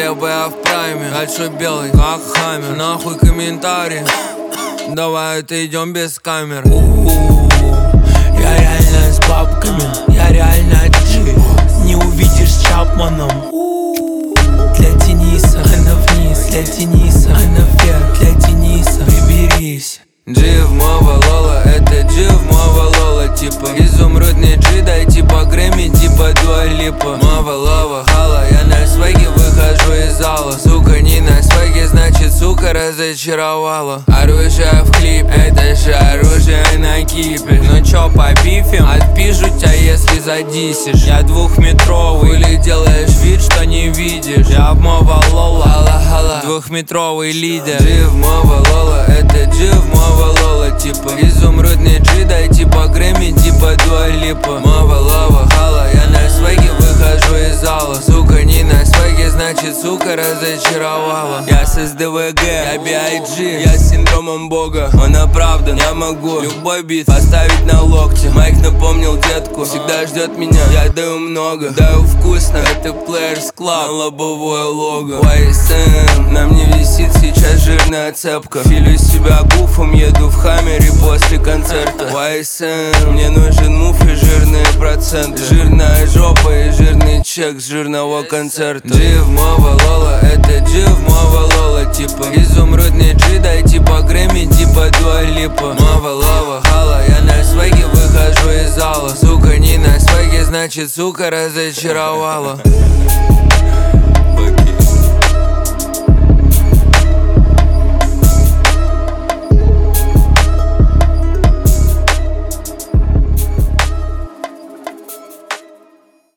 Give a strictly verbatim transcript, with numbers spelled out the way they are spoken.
бы я в прайме. Дальше белый, как хаммер. Нахуй комментарии, давай отойдем без камер. У-у-у. Я реально с бабками, я реально G. Не увидишь с Чапманом. Для Дениса она вниз, для Дениса она вверх, для Дениса приберись. G в моего лола, это G в моего лола. Типа изумрудный G, дай типа Грэмми, типа Дуа Липа. Моего лова, хала, я на свеге выхожу из зала. Сука, не на свеге, значит, сука, разочаровала. Оружие в клипе, это же оружие на кипе. Ну чё, побифим? Отпишу тебя, если задисишь. Я двухметровый, или делаешь вид, что не видишь. Я в моего лола, хала-хала, двухметровый лидер. G в моего лола, это G в моего лола. Типа изумрудный G, дай типа Грэмми, типа Дуа Липа. Моего лова, хала, я на свеге выхожу из зала. Сука, не на свеге, значит, сука, разочаровала. Я с эс дэ вэ гэ, я би ай джи, я с синдромом бога. Он оправдан, я могу любой бит поставить на локте. Майк напомнил детку, всегда ждет меня. Я даю много, даю вкусно. Это Players Club, на лобовое лого. уай эс эм, на мне висит сейчас жирная цепка. Филю себя гуфом, еду в хаммере после концерта. уай эс эм, мне нужен мув и жирные проценты. Жирная жопа и жирный чек с жирного концерта. G в моего лола, это G в моего лола. Типа изумрудный G, дай типа Грэмми, типа Дуа Липа. Моего лова, хала, я на свеге выхожу из зала. Сука, не на свеге, значит, сука, разочаровала.